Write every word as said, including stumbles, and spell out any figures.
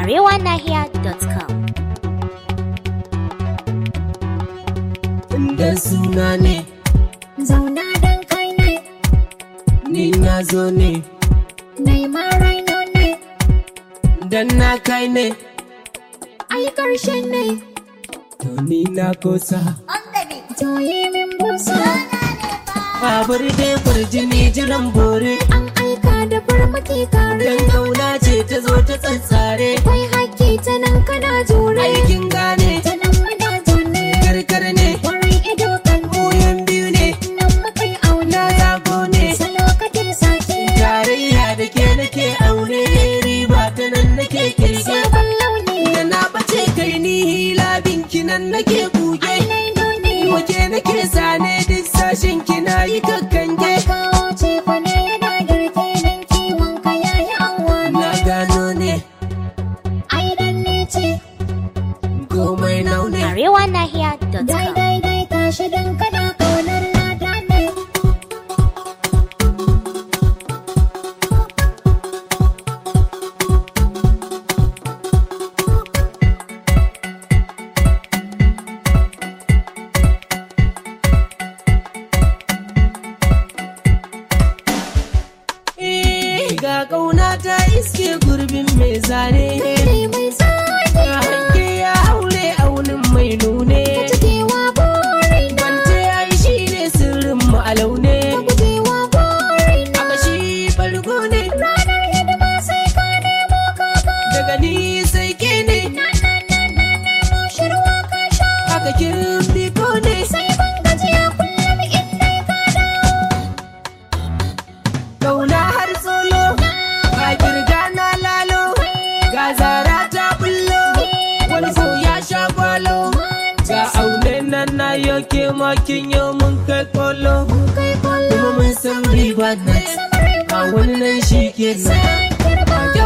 arewa nahiya dot com. Da suna ne, zauna dan kai ne, ni na zo ne, nema raino ne, dan na kai ne, ai karshen ne, to ni na kosa. to yi min busa. Babur dai kurjini jiran bore, An aika da farmaki kare, dan kauna ce ta zo ta tsantsare. akwai haƙƙi ta nan kana jure, Aikin gane, ta nan madajan ne, karkar ne, kwarai ido kan koyon biyu ne, nan makai auna, na zago ne. salo kake sake, Tarayya da ke nake aure, riba ta nan nake kirge. sabon launi, Da na bace kai ni hila binki nan nake kuge. ai laino ne, Wake nake sane duk sashen kina yi kakkange. kawo ce fa ne yana girke nan kiwon ka yayi anwa Na gano ne, ai dan ne ce, komai naune. arewa nahiya dot dai com. dai dai tashi dan kana kaunar lada ne. Eh, ga ƙauna ta iske gurbin mai zane. Kai mai tsaki Ga hanke ya haure aunin mai nune. cikewa borin na, Wance ya yi shi ne sirrin mu a laune. gujewa borin na, Aka shi bargo ne, ranar hidima sai ka nemo kaka. daga ni sai ke ne. Na na na na na no shirwa ka sha, Aka kirbi ko ne, sai ban gajiya kullum in dai ka dawo. ƙauna har solo. Ga kirga na lalo, ga zara ta bullo. Wani ko ya sha gwalo. Ga aune nan na yoke makin yau mun kai kolo. Kai kwallo Kuma mun san riba na a wannan shi ke nan. kirba,